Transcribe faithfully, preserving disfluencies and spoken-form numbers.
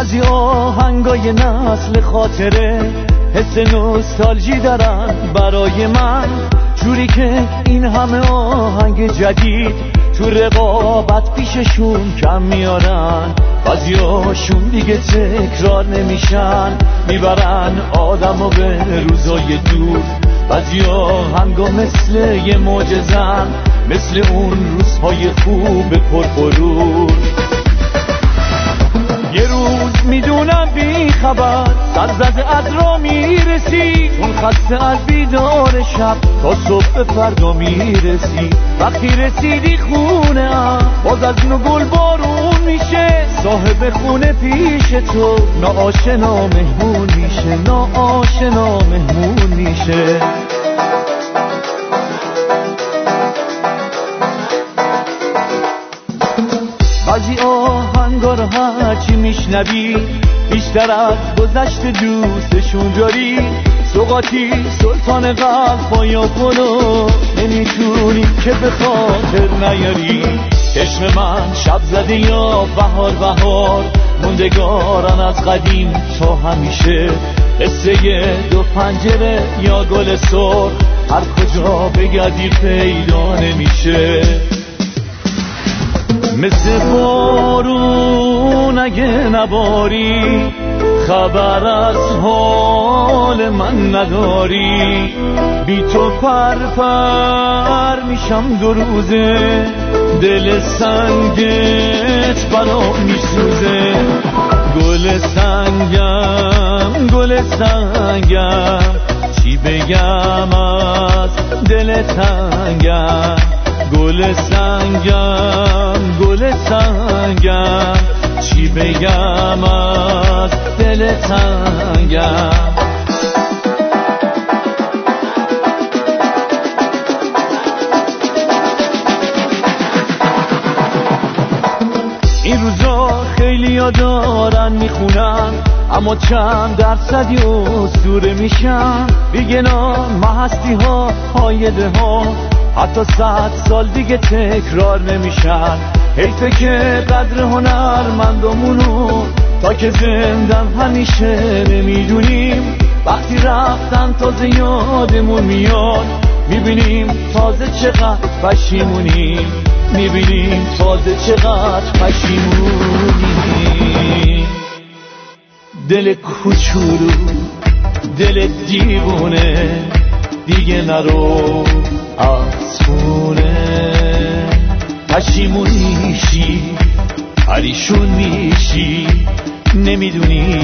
بعضی آهنگای نسل خاطره حس نوستالژی دارن برای من، جوری که این همه آهنگ جدید تو رقابت پیششون کم میارن. بعضیاشون دیگه تکرار نمیشن، میبرن آدمو به روزای دور. بعضی آهنگا مثل یه معجزن، مثل اون روزهای خوب پرغرور. یه روز میدونم بی خبر سر زده از را میرسی، چون خسته از بیدار شب تا صبح فردا میرسی. وقتی رسیدی خونه ام باز از نو گل بارون میشه، صاحب خونه پیش تو ناآشنا مهمون میشه، ناآشنا مهمون میشه. بعضی آهنگا رو هرچی میشنوی بیشتر از گذشته دوستشون داری. سوقاتی سلطان قلب پایا کنو نمیتونی که به خاطر نیاری. چشم من شب زده یا بهار بهار، موندگارن از قدیم تا همیشه. قصه دو پنجره یا گل سرخ هر کجا بگردی پیدا نمیشه. مثل بارون اگه نباری خبر از حال من نداری. بی تو پر پر میشم دو روزه، دل سنگت برام میسوزه. گل سنگم گل سنگم چی بگم از دل تنگم. گل سنگم گل سنگم چی بگم از دل تنگم. این روزا خیلی ها دارن میخونن، اما چند درصدی اسطوره میشن. بیگناه محستی ها هایده ها حتی صد سال دیگه تکرار نمیشن. حیفه که قدر هنرمندامونو تا که زندن همیشه نمیدونیم. وقتی رفتن تازه یادمون میاد، میبینیم تازه چقدر پشیمونیم. میبینیم تازه چقدر پشیمونیم. دل کوچولو دل دیوونه دیگه نرو از خونه. پشیمون میشی پریشون میشی، نمیدونی